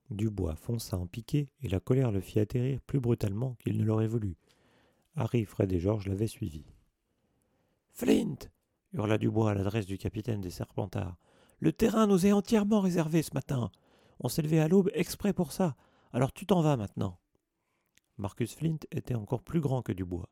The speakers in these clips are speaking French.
Dubois fonça en piqué et la colère le fit atterrir plus brutalement qu'il ne l'aurait voulu. Harry, Fred et George l'avaient suivi. Flint hurla Dubois à l'adresse du capitaine des Serpentards. Le terrain nous est entièrement réservé ce matin. On s'est levé à l'aube exprès pour ça. Alors tu t'en vas maintenant. Marcus Flint était encore plus grand que Dubois.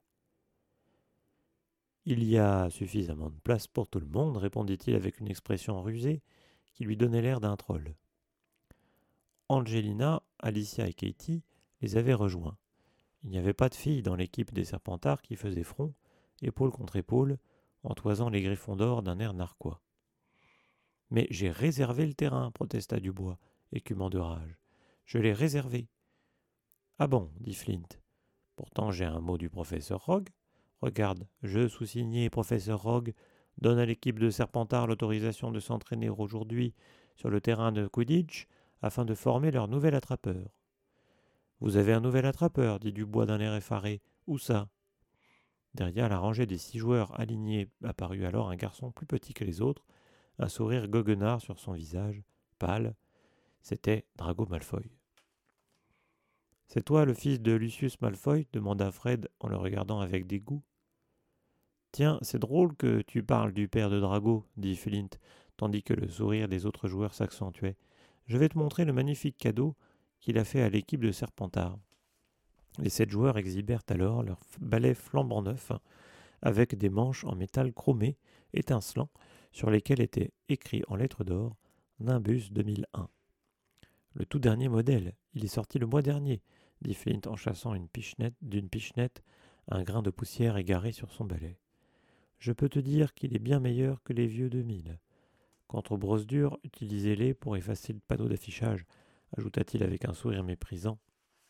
Il y a suffisamment de place pour tout le monde, répondit-il avec une expression rusée qui lui donnait l'air d'un troll. Angelina, Alicia et Katie les avaient rejoints. Il n'y avait pas de filles dans l'équipe des Serpentards qui faisaient front, épaule contre épaule, en toisant les griffons d'or d'un air narquois. Mais j'ai réservé le terrain, protesta Dubois, écumant de rage. Je l'ai réservé. Ah bon, dit Flint. Pourtant j'ai un mot du professeur Rogue. Regarde, je, sous-signé professeur Rogue, donne à l'équipe de Serpentard l'autorisation de s'entraîner aujourd'hui sur le terrain de Quidditch afin de former leur nouvel attrapeur. Vous avez un nouvel attrapeur, dit Dubois d'un air effaré. Où ça? Derrière la rangée des 6 joueurs alignés apparut alors un garçon plus petit que les autres, un sourire goguenard sur son visage, pâle. C'était Drago Malfoy. C'est toi le fils de Lucius Malfoy demanda Fred en le regardant avec dégoût. Tiens, c'est drôle que tu parles du père de Drago, dit Flint, tandis que le sourire des autres joueurs s'accentuait. Je vais te montrer le magnifique cadeau qu'il a fait à l'équipe de Serpentard. Les 7 joueurs exhibèrent alors leurs balais flambant neufs, avec des manches en métal chromé, étincelant, sur lesquels était écrit en lettres d'or Nimbus 2001. Le tout dernier modèle, il est sorti le mois dernier, dit Flint en chassant d'une pichenette un grain de poussière égaré sur son balai. Je peux te dire qu'il est bien meilleur que les vieux 2000. Quant aux brosses dures, utilisez-les pour effacer le panneau d'affichage, ajouta-t-il avec un sourire méprisant,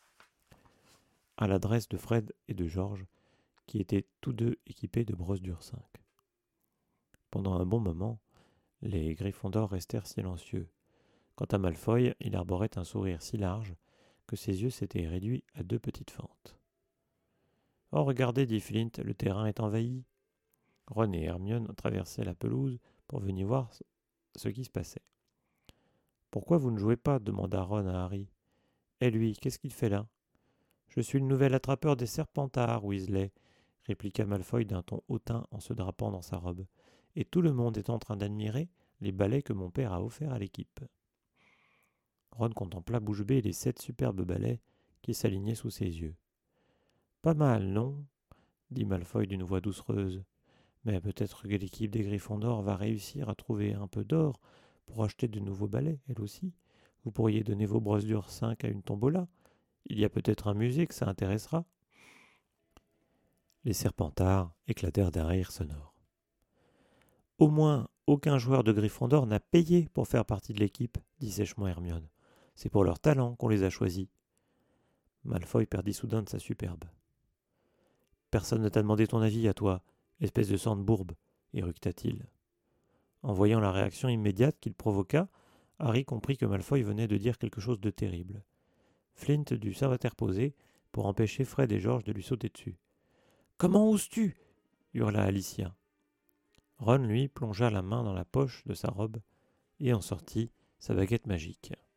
à l'adresse de Fred et de George, qui étaient tous deux équipés de brosses dures 5. Pendant un bon moment, les Gryffondors restèrent silencieux. Quant à Malfoy, il arborait un sourire si large que ses yeux s'étaient réduits à 2 petites fentes. « Oh, regardez, dit Flint, le terrain est envahi. » Ron et Hermione traversaient la pelouse pour venir voir ce qui se passait. « Pourquoi vous ne jouez pas ?» demanda Ron à Harry. « Et lui, qu'est-ce qu'il fait là ?»« Je suis le nouvel attrapeur des Serpentards, Weasley, » répliqua Malfoy d'un ton hautain en se drapant dans sa robe. « Et tout le monde est en train d'admirer les balais que mon père a offerts à l'équipe. » Ron contempla bouche bée les 7 superbes balais qui s'alignaient sous ses yeux. « Pas mal, non ?» dit Malfoy d'une voix doucereuse. « Mais peut-être que l'équipe des Gryffondors va réussir à trouver un peu d'or pour acheter de nouveaux balais, elle aussi. Vous pourriez donner vos brosses dures 5 à une tombola. Il y a peut-être un musée que ça intéressera. » Les Serpentards éclatèrent d'un rire sonore. « Au moins, aucun joueur de Gryffondor n'a payé pour faire partie de l'équipe, dit sèchement Hermione. C'est pour leur talent qu'on les a choisis. » Malfoy perdit soudain de sa superbe. « Personne ne t'a demandé ton avis à toi, espèce de sang de bourbe, éructa-t-il. En voyant la réaction immédiate qu'il provoqua, Harry comprit que Malfoy venait de dire quelque chose de terrible. Flint dut s'interposer pour empêcher Fred et George de lui sauter dessus. « Comment oses-tu » hurla Alicia. Ron, lui, plongea la main dans la poche de sa robe et en sortit sa baguette magique.